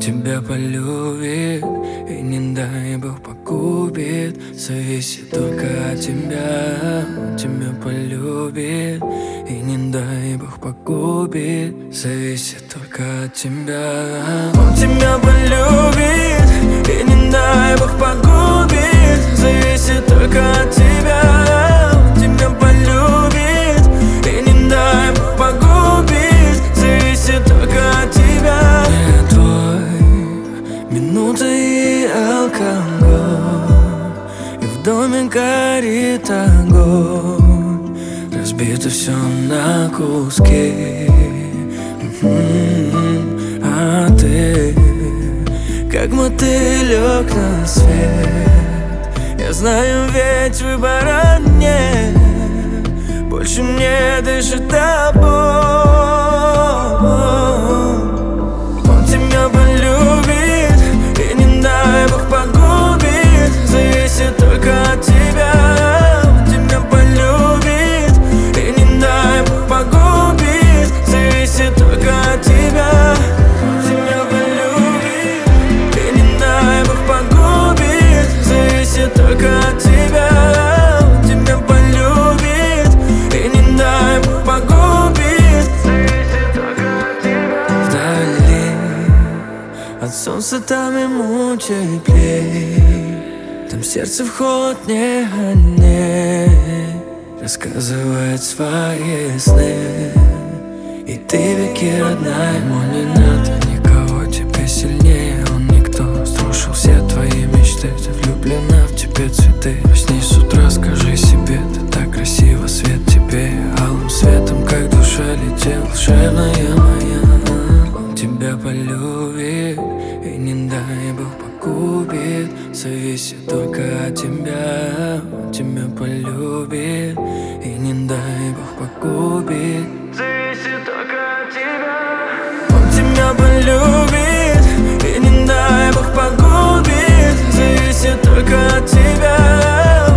тебя полюбит, и не дай Бог погубит. Зависит только от тебя. Он тебя полюбит, и не дай Бог погубит. Зависит только от тебя. Он тебя полюбит, и не дай Бог погубит. Зависит только от тебя. Он тебя полюбит, и не дай Бог погубит. Зависит только от тебя. Не твой, минута и алкоголь, и в доме горит огонь. Разбито все на куски. А ты, как мотылек на свет. Я знаю, ведь выбора нет. Больше мне дышит тобой. Он тебя полюбит, и не дай Бог погубит. Зависит только от тебя. Он тебя полюбит, и не дай Бог погубит. Зависит только от тебя. Он тебя полюбит, и не дай Бог погубит. Зависит только от тебя. Он тебя полюбит, и не дай Бог погубит. Зависит только от тебя. Вдали от солнца там ему теплей. Там сердце в холод не гоняй. Рассказывает свои сны. И ты веки родная. Ему не надо никого тебе сильнее. Он никто. Струшил все твои мечты. Ты влюблена, в тебе цветы. Проснись с утра, скажи себе: ты так красиво, свет тебе алым светом, как душа летел, волшебная моя. Он тебя полюбит, и не дай Бог погубит. Зависит только от тебя. Он тебя полюбит, и не дай Бог погубит. Зависит только от тебя. Он тебя полюбит,